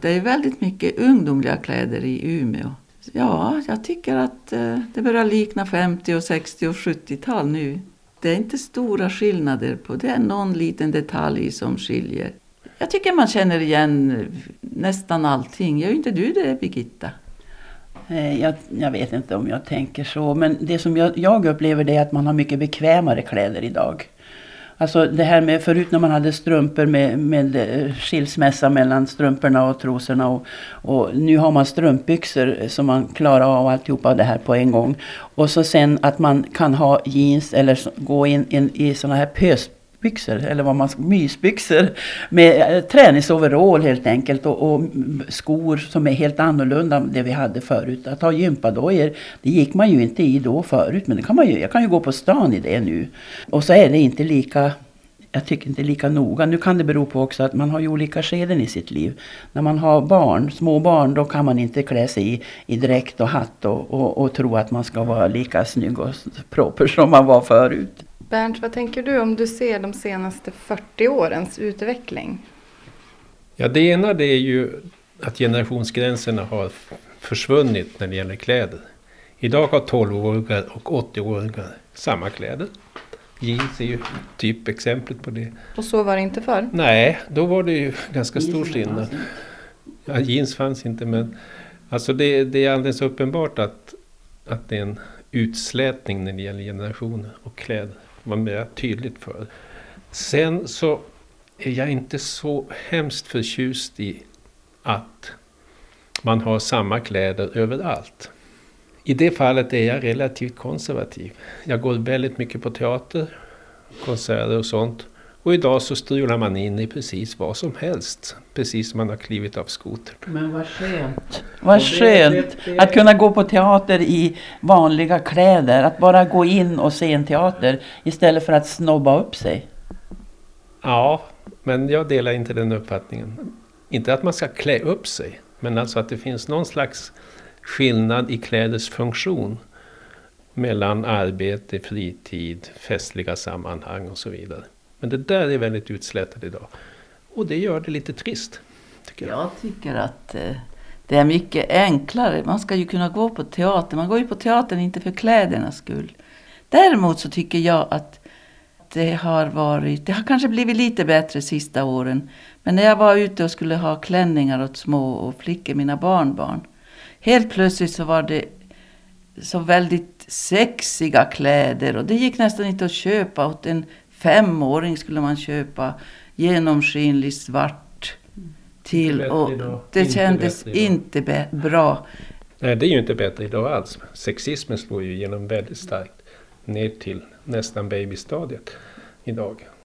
det är väldigt mycket ungdomliga kläder i Umeå. Ja, jag tycker att det börjar likna 50-, 60- och 70-tal nu. Det är inte stora skillnader på det. Är någon liten detalj som skiljer. Jag tycker man känner igen nästan allting. Gör inte du det, Birgitta? Jag vet inte om jag tänker så. Men det som jag upplever det är att man har mycket bekvämare kläder idag. Alltså det här med förut när man hade strumpor med skilsmässa mellan strumporna och trosorna och nu har man strumpbyxor som man klarar av alltihopa det här på en gång. Och så sen att man kan ha jeans eller gå in i såna här pösbyxor eller vad man ska, mysbyxor med träningsoverall helt enkelt och skor som är helt annorlunda än det vi hade förut. Att ha gympadojor, det gick man ju inte i då förut, men det kan man ju, jag kan ju gå på stan i det nu. Och så är det inte lika, jag tycker inte lika noga. Nu kan det bero på också att man har ju olika skeden i sitt liv. När man har barn, små barn, då kan man inte klä sig i dräkt och hatt och tro att man ska vara lika snygg och proper som man var förut. Bernt, vad tänker du om du ser de senaste 40 årens utveckling? Ja, det ena det är ju att generationsgränserna har försvunnit när det gäller kläder. Idag har 12-åringar och 80-åringar samma kläder. Jeans är ju typexemplet på det. Och så var det inte förr? Nej, då var det ju ganska stor skillnad. Ja, jeans fanns inte, men alltså det är alldeles uppenbart att det är en utslätning när det gäller generationer och kläder. Det var mer tydligt för. Sen så är jag inte så hemskt förtjust i att man har samma kläder överallt. I det fallet är jag relativt konservativ. Jag går väldigt mycket på teater, konserter och sånt. Och idag så strular man in i precis vad som helst. Precis som man har klivit av skoter. Men vad skönt. Vad skönt att kunna gå på teater i vanliga kläder. Att bara gå in och se en teater istället för att snobba upp sig. Ja, men jag delar inte den uppfattningen. Inte att man ska klä upp sig. Men alltså att det finns någon slags skillnad i kläders funktion. Mellan arbete, fritid, festliga sammanhang och så vidare. Men det där är väldigt utslätat idag. Och det gör det lite trist, tycker jag. Jag tycker att det är mycket enklare. Man ska ju kunna gå på teater. Man går ju på teatern inte för klädernas skull. Däremot så tycker jag att det har kanske blivit lite bättre sista åren. Men när jag var ute och skulle ha klänningar åt små och flickor, mina barnbarn. Helt plötsligt så var det så väldigt sexiga kläder. Och det gick nästan inte att köpa. Åt en 5-åring skulle man köpa genomskinlig svart till. Och det kändes inte bra. Nej, det är ju inte bättre idag alls. Sexismen slår ju igenom väldigt starkt ner till nästan babystadiet idag.